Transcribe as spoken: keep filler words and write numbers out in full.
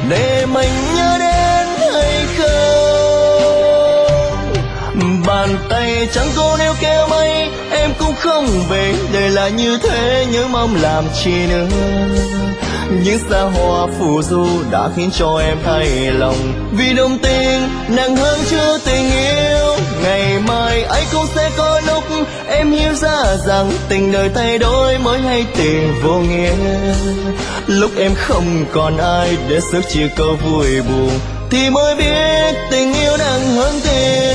để mình nhớ đến hay không. Bàn tay chẳng có nếu kéo mây em cũng không về, đời là như thế nhớ mong làm chi nữa. Những xa hoa phù du đã khiến cho em thay lòng, vì đồng tình nặng hơn chưa tình yêu. Ngày mai ấy cũng sẽ có lúc em hiểu ra rằng tình đời thay đổi mới hay tình vô nghĩa. Lúc em không còn ai để sức chia câu vui buồn thì mới biết tình yêu nặng hơn tiền.